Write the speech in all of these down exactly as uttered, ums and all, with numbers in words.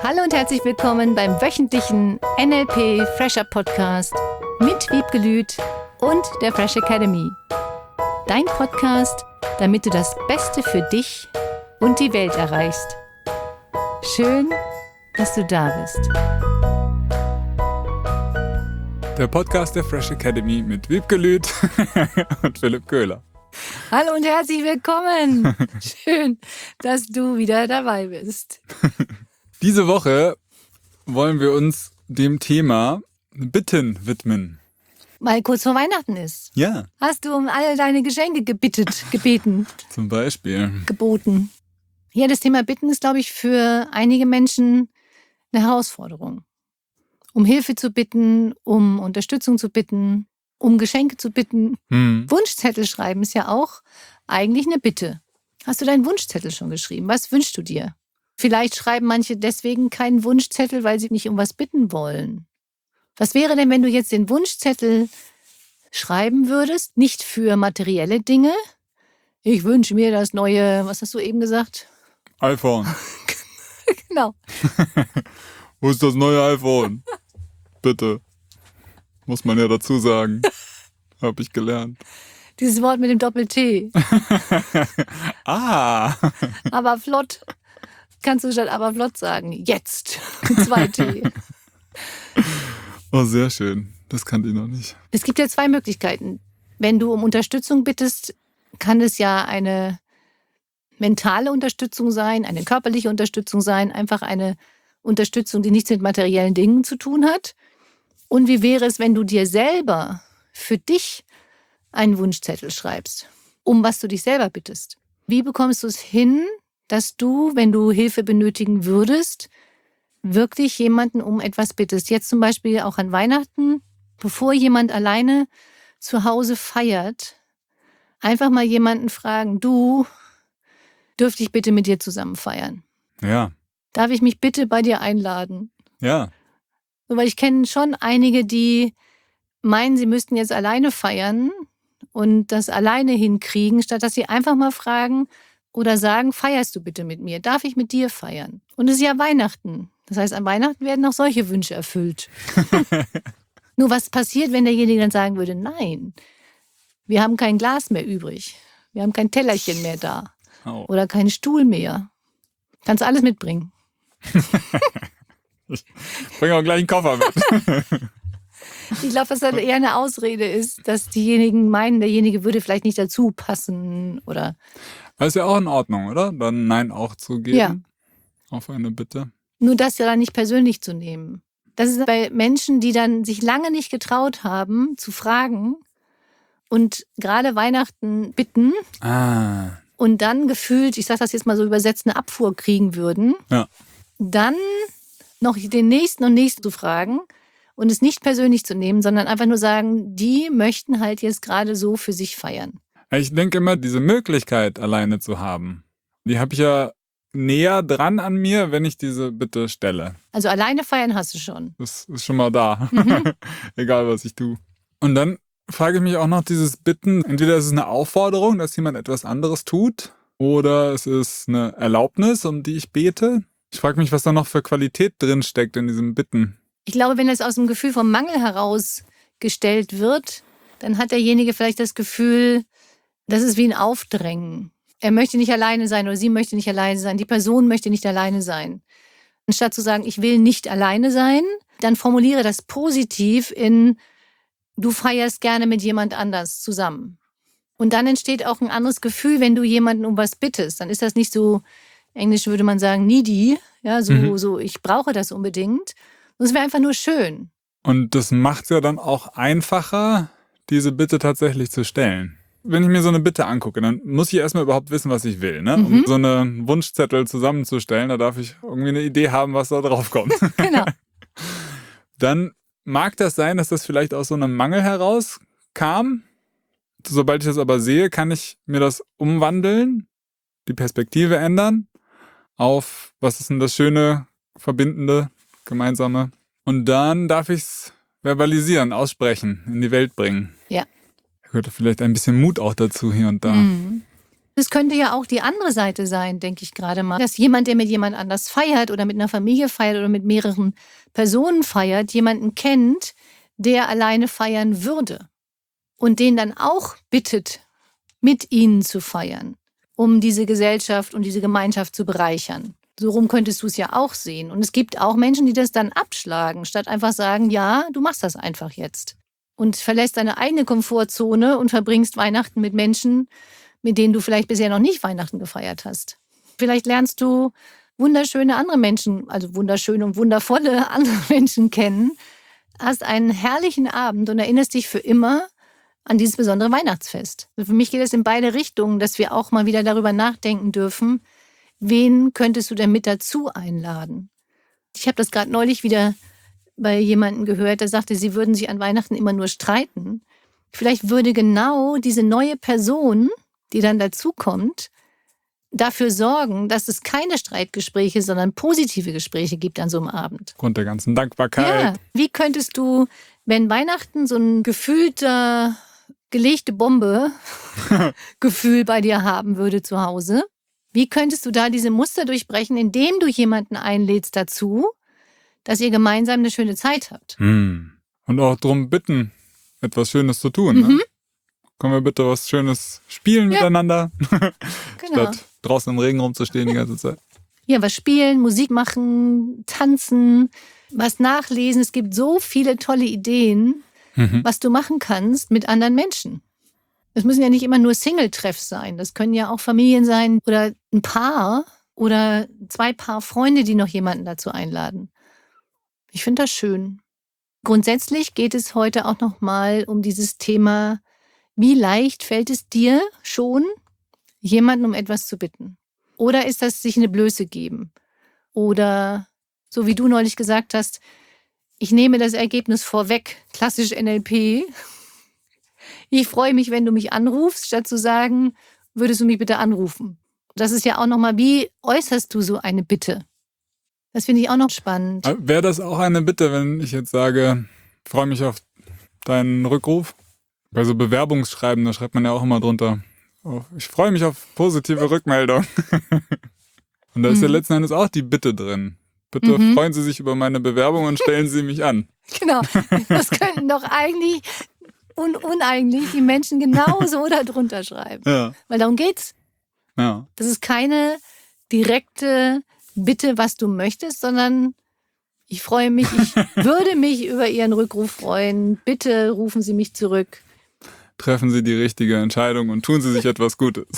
Hallo und herzlich willkommen beim wöchentlichen N L P Fresher Podcast mit Wiebke Lüth und der Fresh Academy. Dein Podcast, damit du das Beste für dich und die Welt erreichst. Schön, dass du da bist. Der Podcast der Fresh Academy mit Wiebke Lüth und Philipp Köhler. Hallo und herzlich willkommen. Schön, dass du wieder dabei bist. Diese Woche wollen wir uns dem Thema Bitten widmen. Weil kurz vor Weihnachten ist. Ja. Hast du um all deine Geschenke gebittet, gebeten? Zum Beispiel. Geboten. Ja, das Thema Bitten ist, glaube ich, für einige Menschen eine Herausforderung. Um Hilfe zu bitten, um Unterstützung zu bitten, um Geschenke zu bitten. Hm. Wunschzettel schreiben ist ja auch eigentlich eine Bitte. Hast du deinen Wunschzettel schon geschrieben? Was wünschst du dir? Vielleicht schreiben manche deswegen keinen Wunschzettel, weil sie nicht um was bitten wollen. Was wäre denn, wenn du jetzt den Wunschzettel schreiben würdest, nicht für materielle Dinge? Ich wünsche mir das neue, was hast du eben gesagt? iPhone. Genau. Wo ist das neue iPhone? Bitte. Muss man ja dazu sagen. Hab ich gelernt. Dieses Wort mit dem Doppel-T. Ah. Aber flott. Kannst du statt aber flott sagen. Jetzt. Mit zwei T. Oh, sehr schön. Das kannte ich noch nicht. Es gibt ja zwei Möglichkeiten. Wenn du um Unterstützung bittest, kann es ja eine mentale Unterstützung sein, eine körperliche Unterstützung sein, einfach eine Unterstützung, die nichts mit materiellen Dingen zu tun hat. Und wie wäre es, wenn du dir selber für dich einen Wunschzettel schreibst, um was du dich selber bittest? Wie bekommst du es hin, dass du, wenn du Hilfe benötigen würdest, wirklich jemanden um etwas bittest? Jetzt zum Beispiel auch an Weihnachten, bevor jemand alleine zu Hause feiert, einfach mal jemanden fragen, du, dürfte ich bitte mit dir zusammen feiern? Ja. Darf ich mich bitte bei dir einladen? Ja. So, weil ich kenne schon einige, die meinen, sie müssten jetzt alleine feiern und das alleine hinkriegen, statt dass sie einfach mal fragen oder sagen, feierst du bitte mit mir? Darf ich mit dir feiern? Und es ist ja Weihnachten. Das heißt, an Weihnachten werden auch solche Wünsche erfüllt. Nur was passiert, wenn derjenige dann sagen würde, nein, wir haben kein Glas mehr übrig. Wir haben kein Tellerchen mehr da. Oh. Oder keinen Stuhl mehr. Kannst alles mitbringen. Ich bringe auch gleich einen Koffer mit. Ich glaube, dass das eher eine Ausrede ist, dass diejenigen meinen, derjenige würde vielleicht nicht dazu passen oder. Das ist ja auch in Ordnung, oder? Dann Nein auch zu geben. Ja. Auf eine Bitte. Nur das ja dann nicht persönlich zu nehmen. Das ist bei Menschen, die dann sich lange nicht getraut haben, zu fragen und gerade Weihnachten bitten Ah. und dann gefühlt, ich sage das jetzt mal so übersetzt, eine Abfuhr kriegen würden. Ja. Dann noch den Nächsten und Nächsten zu fragen und es nicht persönlich zu nehmen, sondern einfach nur sagen, die möchten halt jetzt gerade so für sich feiern. Ich denke immer, diese Möglichkeit alleine zu haben, die habe ich ja näher dran an mir, wenn ich diese Bitte stelle. Also alleine feiern hast du schon. Das ist schon mal da. Mhm. Egal, was ich tue. Und dann frage ich mich auch noch dieses Bitten. Entweder ist es eine Aufforderung, dass jemand etwas anderes tut, oder es ist eine Erlaubnis, um die ich bete. Ich frage mich, was da noch für Qualität drin steckt in diesem Bitten. Ich glaube, wenn es aus dem Gefühl vom Mangel heraus gestellt wird, dann hat derjenige vielleicht das Gefühl, das ist wie ein Aufdrängen. Er möchte nicht alleine sein oder sie möchte nicht alleine sein. Die Person möchte nicht alleine sein. Anstatt zu sagen, ich will nicht alleine sein, dann formuliere das positiv in, du feierst gerne mit jemand anders zusammen. Und dann entsteht auch ein anderes Gefühl, wenn du jemanden um was bittest. Dann ist das nicht so, Englisch würde man sagen, needy, ja, so, Mhm. so ich brauche das unbedingt. Das wäre einfach nur schön. Und das macht es ja dann auch einfacher, diese Bitte tatsächlich zu stellen. Wenn ich mir so eine Bitte angucke, dann muss ich erstmal überhaupt wissen, was ich will. Ne? Mhm. Um so eine Wunschzettel zusammenzustellen, da darf ich irgendwie eine Idee haben, was da drauf kommt. Genau. Dann mag das sein, dass das vielleicht aus so einem Mangel heraus kam. Sobald ich das aber sehe, kann ich mir das umwandeln, die Perspektive ändern auf, was ist denn das Schöne, Verbindende, Gemeinsame. Und dann darf ich es verbalisieren, aussprechen, in die Welt bringen. Ja. Da gehört vielleicht ein bisschen Mut auch dazu hier und da. Mhm. Es könnte ja auch die andere Seite sein, denke ich gerade mal, dass jemand, der mit jemand anders feiert oder mit einer Familie feiert oder mit mehreren Personen feiert, jemanden kennt, der alleine feiern würde und den dann auch bittet, mit ihnen zu feiern, um diese Gesellschaft und diese Gemeinschaft zu bereichern. So rum könntest du es ja auch sehen. Und es gibt auch Menschen, die das dann abschlagen, statt einfach sagen, ja, du machst das einfach jetzt. Und verlässt deine eigene Komfortzone und verbringst Weihnachten mit Menschen, mit denen du vielleicht bisher noch nicht Weihnachten gefeiert hast. Vielleicht lernst du wunderschöne andere Menschen, also wunderschöne und wundervolle andere Menschen kennen, hast einen herrlichen Abend und erinnerst dich für immer an dieses besondere Weihnachtsfest. Für mich geht es in beide Richtungen, dass wir auch mal wieder darüber nachdenken dürfen, wen könntest du denn mit dazu einladen? Ich habe das gerade neulich wieder bei jemandem gehört, der sagte, sie würden sich an Weihnachten immer nur streiten. Vielleicht würde genau diese neue Person, die dann dazukommt, dafür sorgen, dass es keine Streitgespräche, sondern positive Gespräche gibt an so einem Abend. Aufgrund der ganzen Dankbarkeit. Ja, wie könntest du, wenn Weihnachten so ein gefühlter, gelegte Bombe Gefühl bei dir haben würde zu Hause, wie könntest du da diese Muster durchbrechen, indem du jemanden einlädst dazu, dass ihr gemeinsam eine schöne Zeit habt? Hm. Und auch darum bitten, etwas Schönes zu tun. Mhm. Ne? Können wir bitte was Schönes spielen Ja. miteinander, Genau. statt draußen im Regen rumzustehen die ganze Zeit. Ja, was spielen, Musik machen, tanzen, was nachlesen. Es gibt so viele tolle Ideen, Mhm. was du machen kannst mit anderen Menschen. Es müssen ja nicht immer nur Single-Treffs sein. Das können ja auch Familien sein oder ein Paar oder zwei Paar Freunde, die noch jemanden dazu einladen. Ich finde das schön. Grundsätzlich geht es heute auch noch mal um dieses Thema, wie leicht fällt es dir schon, jemanden um etwas zu bitten? Oder ist das sich eine Blöße geben? Oder so wie du neulich gesagt hast, ich nehme das Ergebnis vorweg, klassisch N L P. Ich freue mich, wenn du mich anrufst, statt zu sagen, würdest du mich bitte anrufen? Das ist ja auch nochmal, wie äußerst du so eine Bitte? Das finde ich auch noch spannend. Wäre das auch eine Bitte, wenn ich jetzt sage, ich freue mich auf deinen Rückruf? Bei so Bewerbungsschreiben, da schreibt man ja auch immer drunter, oh, ich freue mich auf positive Rückmeldung. Und da ist ja Mhm. letzten Endes auch die Bitte drin. Bitte Mhm. freuen Sie sich über meine Bewerbung und stellen Sie mich an. Genau, das könnten doch eigentlich und uneigentlich die Menschen genauso darunter schreiben. Ja, Weil darum geht's. ja. Das ist keine direkte Bitte, was du möchtest, sondern ich freue mich, ich würde mich über Ihren Rückruf freuen. Bitte rufen Sie mich zurück. Treffen Sie die richtige Entscheidung und tun Sie sich etwas Gutes.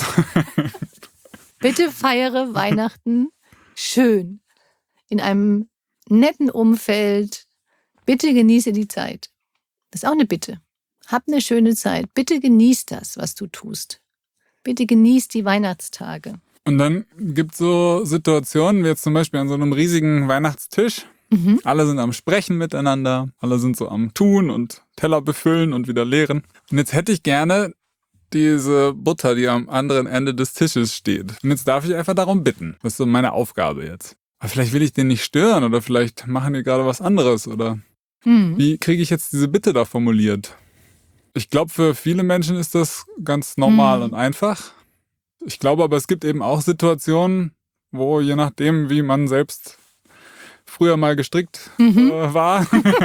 Bitte feiere Weihnachten schön. In einem netten Umfeld. Bitte genieße die Zeit. Das ist auch eine Bitte. Hab eine schöne Zeit. Bitte genieß das, was du tust. Bitte genieß die Weihnachtstage. Und dann gibt es so Situationen, wie jetzt zum Beispiel an so einem riesigen Weihnachtstisch. Mhm. Alle sind am Sprechen miteinander, alle sind so am Tun und Teller befüllen und wieder leeren. Und jetzt hätte ich gerne diese Butter, die am anderen Ende des Tisches steht. Und jetzt darf ich einfach darum bitten. Das ist so meine Aufgabe jetzt. Aber vielleicht will ich den nicht stören oder vielleicht machen die gerade was anderes oder Mhm. wie kriege ich jetzt diese Bitte da formuliert? Ich glaube, für viele Menschen ist das ganz normal Mhm. und einfach. Ich glaube aber, es gibt eben auch Situationen, wo je nachdem, wie man selbst früher mal gestrickt Mhm. äh, war,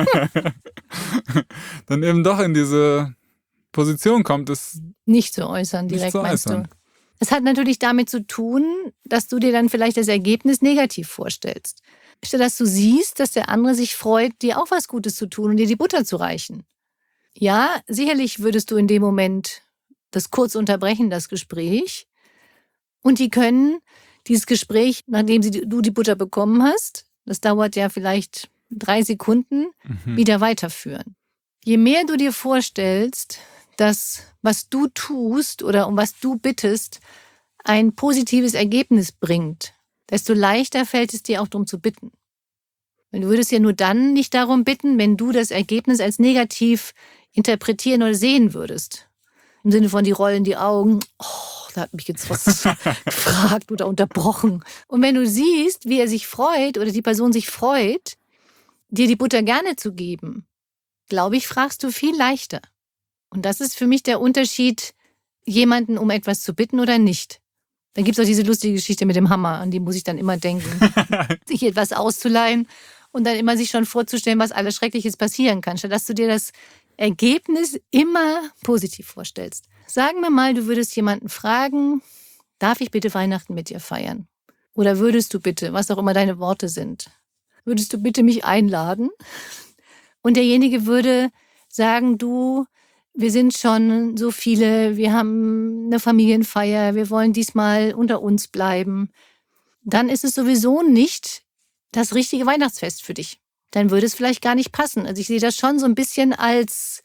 dann eben doch in diese Position kommt, es Nicht zu äußern, Nicht direkt zu meinst äußern. du. Es hat natürlich damit zu tun, dass du dir dann vielleicht das Ergebnis negativ vorstellst. Statt dass du siehst, dass der andere sich freut, dir auch was Gutes zu tun und dir die Butter zu reichen. Ja, sicherlich würdest du in dem Moment das kurz unterbrechen, das Gespräch. Und die können dieses Gespräch, nachdem sie, du die Butter bekommen hast, das dauert ja vielleicht drei Sekunden, mhm. wieder weiterführen. Je mehr du dir vorstellst, dass was du tust oder um was du bittest, ein positives Ergebnis bringt, desto leichter fällt es dir auch darum zu bitten. Und du würdest ja nur dann nicht darum bitten, wenn du das Ergebnis als negativ interpretieren oder sehen würdest. Im Sinne von die rollen die Augen, oh, da hat mich jetzt was gefragt oder unterbrochen. Und wenn du siehst, wie er sich freut oder die Person sich freut, dir die Butter gerne zu geben, glaube ich, fragst du viel leichter. Und das ist für mich der Unterschied, jemanden um etwas zu bitten oder nicht. Dann gibt es auch diese lustige Geschichte mit dem Hammer, an die muss ich dann immer denken. Sich etwas auszuleihen und dann immer sich schon vorzustellen, was alles Schreckliches passieren kann, statt dass du dir das Ergebnis immer positiv vorstellst. Sagen wir mal, du würdest jemanden fragen, darf ich bitte Weihnachten mit dir feiern? Oder würdest du bitte, was auch immer deine Worte sind, würdest du bitte mich einladen? Und derjenige würde sagen, du, wir sind schon so viele, wir haben eine Familienfeier, wir wollen diesmal unter uns bleiben. Dann ist es sowieso nicht das richtige Weihnachtsfest für dich. Dann würde es vielleicht gar nicht passen. Also ich sehe das schon so ein bisschen als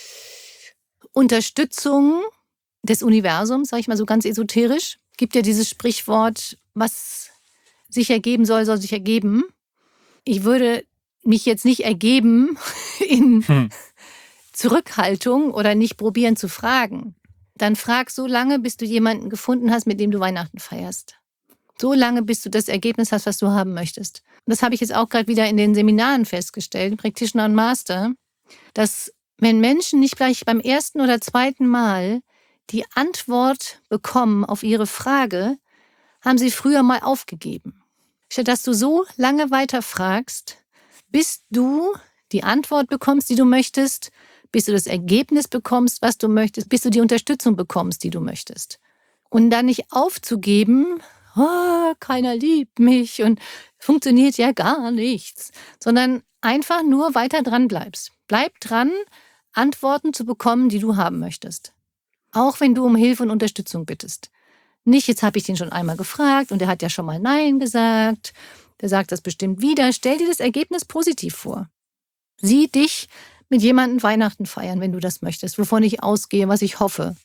Unterstützung des Universums, sage ich mal so ganz esoterisch. Es gibt ja dieses Sprichwort, was sich ergeben soll, soll sich ergeben. Ich würde mich jetzt nicht ergeben in hm. Zurückhaltung oder nicht probieren zu fragen. Dann frag so lange, bis du jemanden gefunden hast, mit dem du Weihnachten feierst. So lange, bis du das Ergebnis hast, was du haben möchtest. Und das habe ich jetzt auch gerade wieder in den Seminaren festgestellt, Practitioner und Master, dass wenn Menschen nicht gleich beim ersten oder zweiten Mal die Antwort bekommen auf ihre Frage, haben sie früher mal aufgegeben. Statt dass du so lange weiter fragst, bis du die Antwort bekommst, die du möchtest, bis du das Ergebnis bekommst, was du möchtest, bis du die Unterstützung bekommst, die du möchtest. Und dann nicht aufzugeben, oh, keiner liebt mich und funktioniert ja gar nichts, sondern einfach nur weiter dran bleibst. Bleib dran, Antworten zu bekommen, die du haben möchtest. Auch wenn du um Hilfe und Unterstützung bittest. Nicht, jetzt habe ich den schon einmal gefragt und der hat ja schon mal Nein gesagt. Der sagt das bestimmt wieder. Stell dir das Ergebnis positiv vor. Sieh dich mit jemandem Weihnachten feiern, wenn du das möchtest, wovon ich ausgehe, was ich hoffe.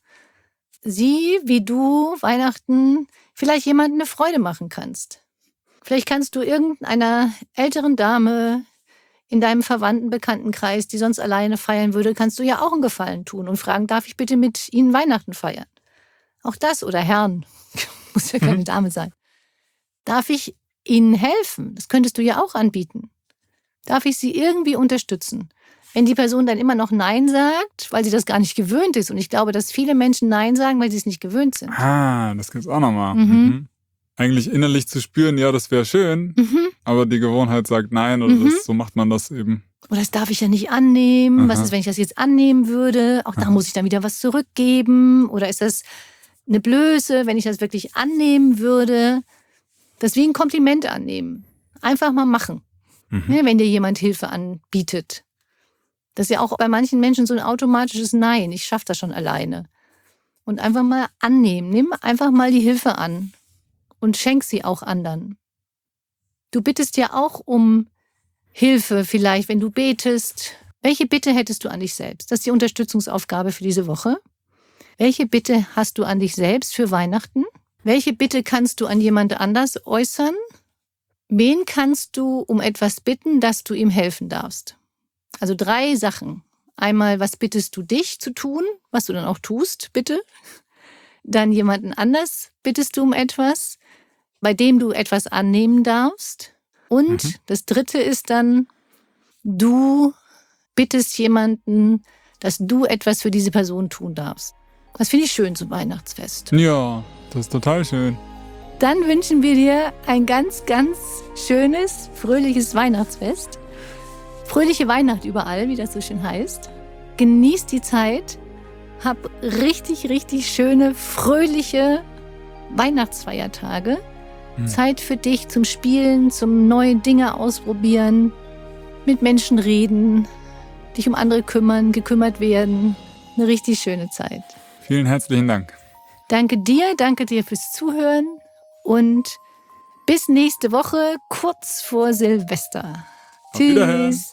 Sieh, wie du Weihnachten vielleicht jemandem eine Freude machen kannst. Vielleicht kannst du irgendeiner älteren Dame in deinem Verwandten, Bekanntenkreis, die sonst alleine feiern würde, kannst du ja auch einen Gefallen tun und fragen, darf ich bitte mit ihnen Weihnachten feiern? Auch das oder Herrn, muss ja keine Dame sein. Darf ich ihnen helfen? Das könntest du ja auch anbieten. Darf ich sie irgendwie unterstützen? Wenn die Person dann immer noch Nein sagt, weil sie das gar nicht gewöhnt ist. Und ich glaube, dass viele Menschen Nein sagen, weil sie es nicht gewöhnt sind. Ah, das gibt's auch nochmal. Mhm. Mhm. Eigentlich innerlich zu spüren, ja, das wäre schön, mhm. aber die Gewohnheit sagt Nein oder mhm. das, so macht man das eben. Oder das darf ich ja nicht annehmen. Aha. Was ist, wenn ich das jetzt annehmen würde? Auch da Aha. muss ich dann wieder was zurückgeben. Oder ist das eine Blöße, wenn ich das wirklich annehmen würde? Deswegen Kompliment annehmen. Einfach mal machen. Mhm. Ja, wenn dir jemand Hilfe anbietet. Das ist ja auch bei manchen Menschen so ein automatisches Nein. Ich schaffe das schon alleine. Und einfach mal annehmen. Nimm einfach mal die Hilfe an. Und schenk sie auch anderen. Du bittest ja auch um Hilfe vielleicht, wenn du betest. Welche Bitte hättest du an dich selbst? Das ist die Unterstützungsaufgabe für diese Woche. Welche Bitte hast du an dich selbst für Weihnachten? Welche Bitte kannst du an jemand anders äußern? Wen kannst du um etwas bitten, dass du ihm helfen darfst? Also drei Sachen. Einmal, was bittest du dich zu tun, was du dann auch tust, bitte. Dann jemanden anders bittest du um etwas, bei dem du etwas annehmen darfst. Und mhm. das dritte ist dann, du bittest jemanden, dass du etwas für diese Person tun darfst. Das finde ich schön zum Weihnachtsfest. Ja, das ist total schön. Dann wünschen wir dir ein ganz, ganz schönes, fröhliches Weihnachtsfest. Fröhliche Weihnacht überall, wie das so schön heißt. Genieß die Zeit. Hab richtig, richtig schöne, fröhliche Weihnachtsfeiertage. Hm. Zeit für dich zum Spielen, zum neue Dinge ausprobieren, mit Menschen reden, dich um andere kümmern, gekümmert werden. Eine richtig schöne Zeit. Vielen herzlichen Dank. Danke dir, danke dir fürs Zuhören und bis nächste Woche, kurz vor Silvester. Auf Wiederhören. Tschüss.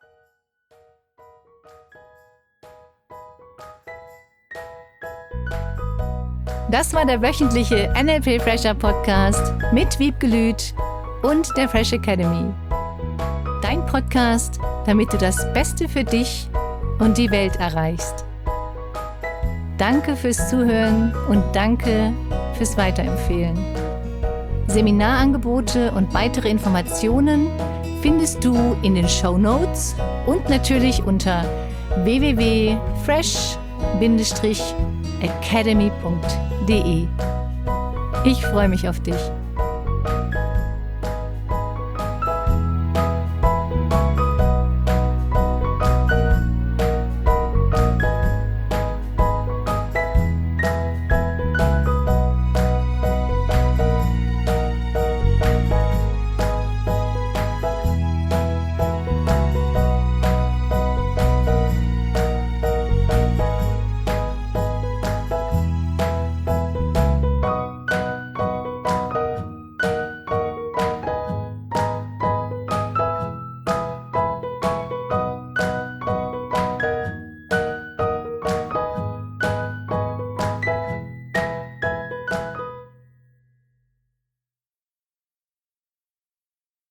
Das war der wöchentliche N L P Fresher Podcast mit Wiebke Lüth und der Fresh Academy. Dein Podcast, damit du das Beste für dich und die Welt erreichst. Danke fürs Zuhören und danke fürs Weiterempfehlen. Seminarangebote und weitere Informationen findest du in den Shownotes und natürlich unter w w w punkt fresh academy punkt d e. Ich freue mich auf dich.